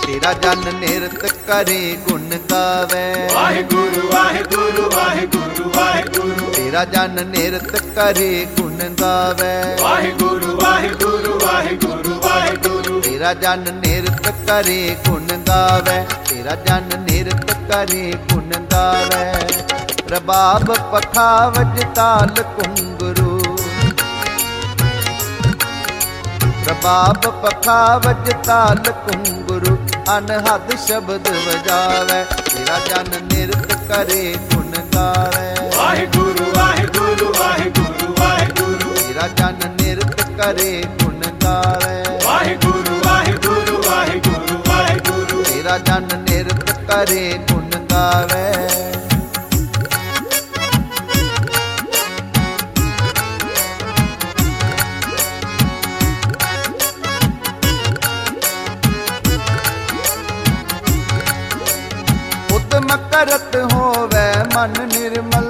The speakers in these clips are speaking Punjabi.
ਤੇਰਾ ਜਨ ਨਿਰਤ ਕਰੇ ਗੁਣ ਗਾਵੇ। ਵਾਹਿਗੁਰੂ ਵਾਹਿਗੁਰੂ ਵਾਹਿਗੁਰੂ ਵਾਹਿਗੁਰੂ ਤੇਰਾ ਜਨ ਨਿਰਤ ਕਰੇ ਗੁਣ ਗਾਵੇ। ਵਾਹਿਗੁਰੂ ਵਾਹਿਗੁਰੂ ਵਾਹਿਗੁਰੂ ਵਾਹਿਗੁਰੂ ਤੇਰਾ ਜਨ ਨਿਰਤ ਕਰੇ ਗੁਣ ਗਾਵੇ। ਤੇਰਾ ਜਨ ਨਿਰਤ ਕਰੇ ਗੁਣ ਗਾਵੇ। ਰਬਾਬ ਪਖਾਵਜ ਤਾਲ ਘੁੰਗਰੂ। ਰਬਾਬ ਪਖਾਵਜ ਤਾਲ ਘੁੰਗਰੂ ਅਨਹਦ ਸ਼ਬਦ ਵਜਾਵੇ। ਤੇਰਾ ਜਨ ਨਿਰਤ ਕਰੇ ਗੁਣ ਗਾਵੇ। ਵਾਹਿਗੁਰੂ ਵਾਹਿਗੁਰੂ ਵਾਹਿਗੁਰੂ ਵਾਹਿਗੁਰੂ ਤੇਰਾ ਜਨ ਨਿਰਤ ਕਰੇ ਗੁਣ ਗਾਵੇ। ਵਾਹਿਗੁਰੂ ਵਾਹਿਗੁਰੂ ਵਾਹਿਗੁਰੂ ਵਾਹਿਗੁਰੂ ਤੇਰਾ ਜਨ ਨਿਰਤ ਕਰੇ ਗੁਣ ਗਾਵੇ। ਉਦਮ ਕਰਤ ਹੋਵੇ ਮਨ ਨਿਰਮਲ।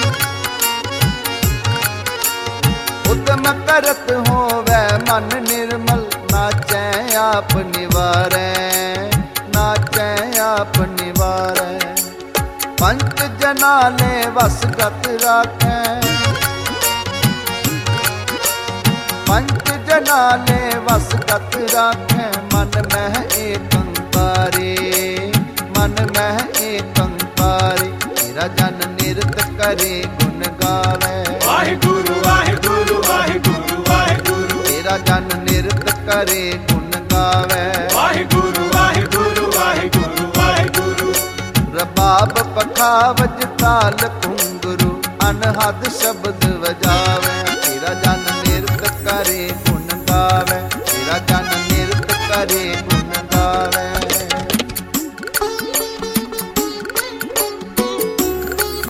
ਉਦਮ ਕਰਤ ਹੋਵੇ ਮਨ ਨਿਰਮਲ ਨਾਚੈ ਆਪ ਨਿਵਾਰੈ। ਨਾਚੈ ਆਪ ਨਿਵਾਰੈ ਪੰਚ ਜਨਾ ਲੈ ਵਸ ਗਤ ਰਾਖੈ। ਪੰਚ ਜਨਾ ਲੈ ਵਸ ਗਤ ਰਾਖੈ ਮਨ ਮਹਿ ਏਕੰਕਾਰੇ। ਮਨ ਮਹਿ ਏਕੰਕਾਰੇ ਤੇਰਾ ਜਨ ਨਿਰਤ ਕਰੇ ਗੁਣ ਗਾਵੇ। ਵਾਹਿਗੁਰੂ ਵਾਹਿਗੁਰੂ ਵਾਹਿਗੁਰੂ ਵਾਹਿਗੁਰੂ ਤੇਰਾ ਜਨ ਨਿਰਤ ਕਰੇ ਗੁਣ ਗਾਵੇ। ਵਾਹਿਗੁਰੂ ਵਾਹਿਗੁਰੂ ਵਾਹਿਗੁਰੂ ਵਾਹਿਗੁਰੂ ਰਬਾਬ ਪਖਾਵਜ ਤਾਲ ਘੁੰਗਰੂ ਅਨਹਦ ਸ਼ਬਦ ਵਜਾਵੇ। ਤੇਰਾ ਜਨ ਨਿਰਤ ਕਰੇ